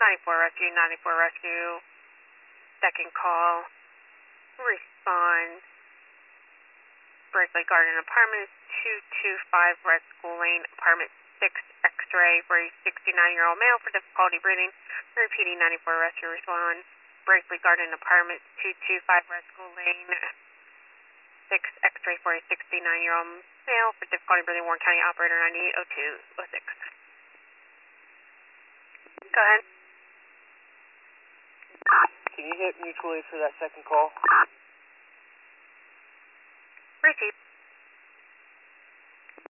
94 Rescue, second call, respond, Berkeley Garden Apartments, 225 Red School Lane, Apartment 6, X-ray for a 69-year-old male for difficulty breathing. Repeating, 94 Rescue, respond, Berkeley Garden Apartments, 225 Red School Lane, 6, X-ray for a 69-year-old male for difficulty breathing. Warren County Operator 980206. Go ahead. Can you hit mutual aid for that second call? Receive.